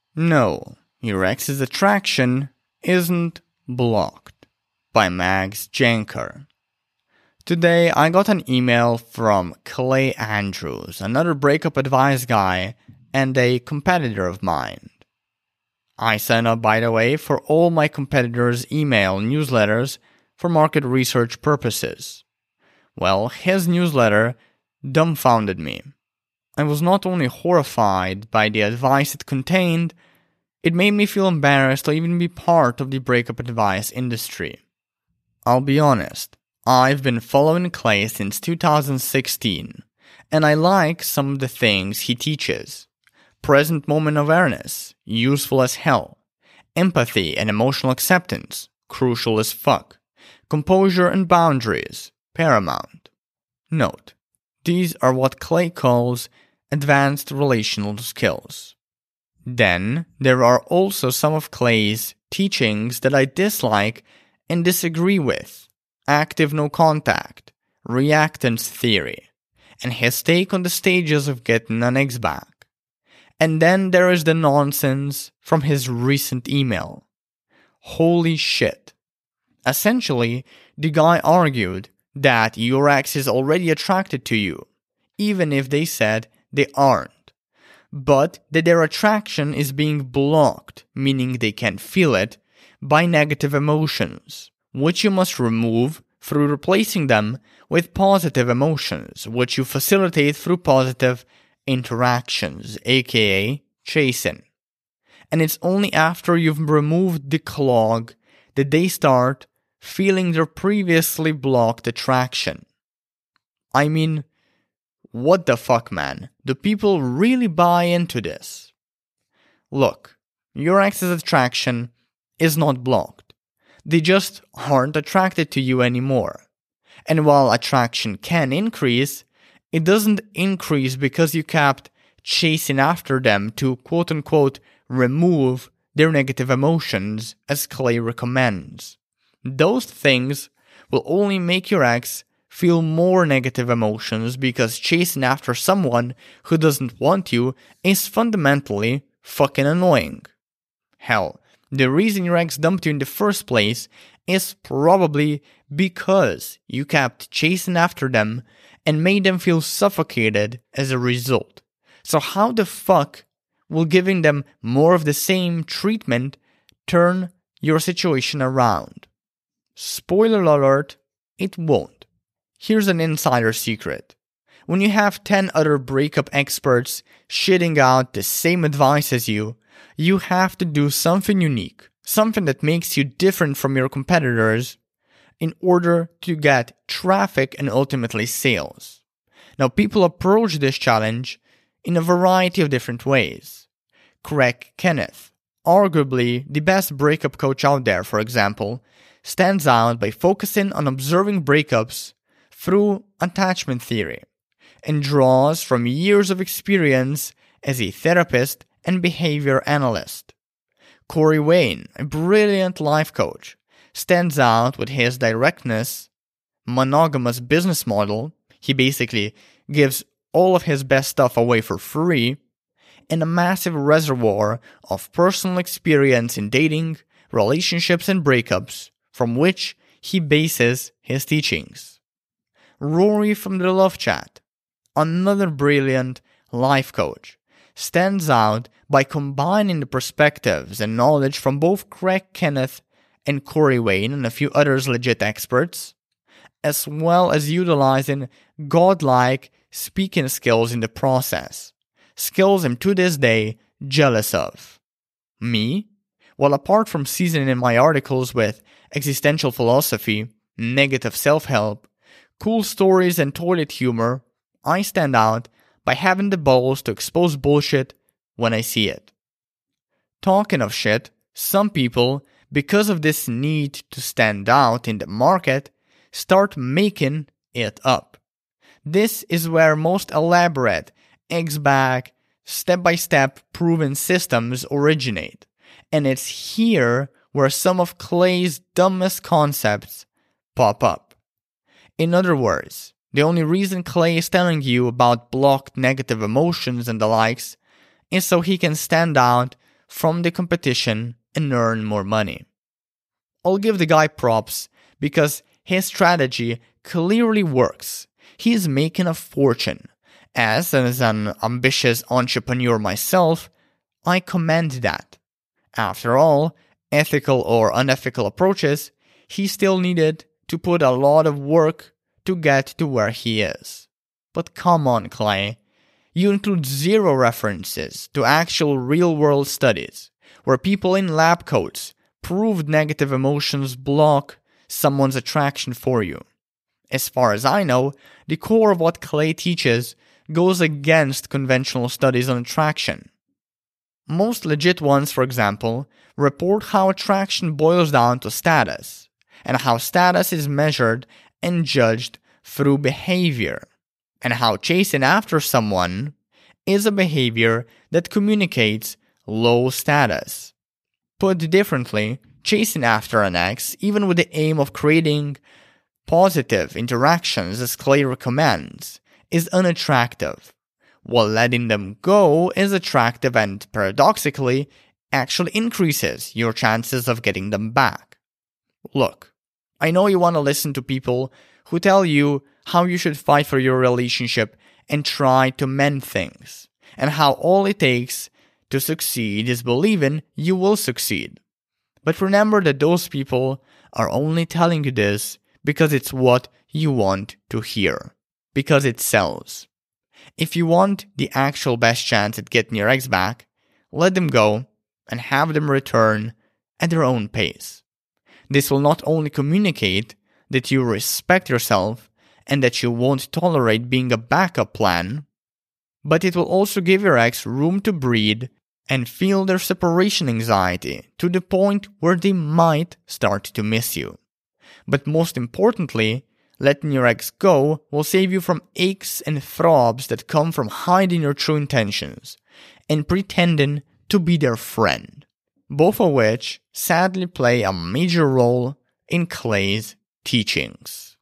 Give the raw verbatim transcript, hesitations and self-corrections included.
No, your ex's attraction isn't blocked. By Max Janker. Today I got an email from Clay Andrews, another breakup advice guy and a competitor of mine. I sign up, by the way, for all my competitors' email newsletters for market research purposes. Well, his newsletter dumbfounded me. I was not only horrified by the advice it contained, it made me feel embarrassed to even be part of the breakup advice industry. I'll be honest, I've been following Clay since two thousand sixteen, and I like some of the things he teaches. Present moment awareness, useful as hell. Empathy and emotional acceptance, crucial as fuck. Composure and boundaries, paramount. Note, these are what Clay calls advanced relational skills. Then, there are also some of Clay's teachings that I dislike and disagree with. Active no contact, reactance theory, and his take on the stages of getting an ex back. And then there is the nonsense from his recent email. Holy shit. Essentially, the guy argued that your ex is already attracted to you, even if they said they aren't, but that their attraction is being blocked, meaning they can't feel it, by negative emotions, which you must remove through replacing them with positive emotions, which you facilitate through positive interactions, aka chasing. And it's only after you've removed the clog that they start feeling their previously blocked attraction. I mean, what the fuck, man? Do people really buy into this? Look, your ex's attraction is not blocked. They just aren't attracted to you anymore. And while attraction can increase, it doesn't increase because you kept chasing after them to quote-unquote remove their negative emotions, as Clay recommends. Those things will only make your ex feel more negative emotions because chasing after someone who doesn't want you is fundamentally fucking annoying. Hell, the reason your ex dumped you in the first place is probably because you kept chasing after them and made them feel suffocated as a result. So how the fuck will giving them more of the same treatment turn your situation around? Spoiler alert, it won't. Here's an insider secret. When you have ten other breakup experts shitting out the same advice as you, you have to do something unique, something that makes you different from your competitors in order to get traffic and ultimately sales. Now, people approach this challenge in a variety of different ways. Craig Kenneth, arguably the best breakup coach out there, for example, stands out by focusing on observing breakups through attachment theory and draws from years of experience as a therapist and behavior analyst. Corey Wayne, a brilliant life coach, stands out with his directness, monogamous business model. He basically gives all of his best stuff away for free, and a massive reservoir of personal experience in dating, relationships, and breakups from which he bases his teachings. Rory from the Love Chat, another brilliant life coach, stands out by combining the perspectives and knowledge from both Craig Kenneth and Corey Wayne and a few others legit experts, as well as utilizing godlike speaking skills in the process, skills I'm to this day jealous of. Me? Well, apart from seasoning my articles with existential philosophy, negative self-help, cool stories and toilet humor, I stand out by having the balls to expose bullshit when I see it. Talking of shit, some people, because of this need to stand out in the market, start making it up. This is where most elaborate, ex-back, step-by-step proven systems originate, and it's here where some of Clay's dumbest concepts pop up. In other words, the only reason Clay is telling you about blocked negative emotions and the likes is so he can stand out from the competition and earn more money. I'll give the guy props because his strategy clearly works. He is making a fortune. As, as an ambitious entrepreneur myself, I commend that. After all, ethical or unethical approaches, he still needed to put a lot of work to get to where he is. But come on, Clay. You include zero references to actual real-world studies, where people in lab coats proved negative emotions block someone's attraction for you. As far as I know, the core of what Clay teaches goes against conventional studies on attraction. Most legit ones, for example, report how attraction boils down to status, and how status is measured and judged through behavior, and how chasing after someone is a behavior that communicates low status. Put differently, chasing after an ex, even with the aim of creating positive interactions as Clay recommends, is unattractive, while letting them go is attractive and, paradoxically, actually increases your chances of getting them back. Look, I know you want to listen to people who tell you how you should fight for your relationship and try to mend things, and how all it takes to succeed is believing you will succeed. But remember that those people are only telling you this because it's what you want to hear, because it sells. If you want the actual best chance at getting your ex back, let them go and have them return at their own pace. This will not only communicate that you respect yourself and that you won't tolerate being a backup plan, but it will also give your ex room to breathe and feel their separation anxiety to the point where they might start to miss you. But most importantly, letting your ex go will save you from aches and throbs that come from hiding your true intentions and pretending to be their friend, both of which sadly play a major role in Clay's teachings.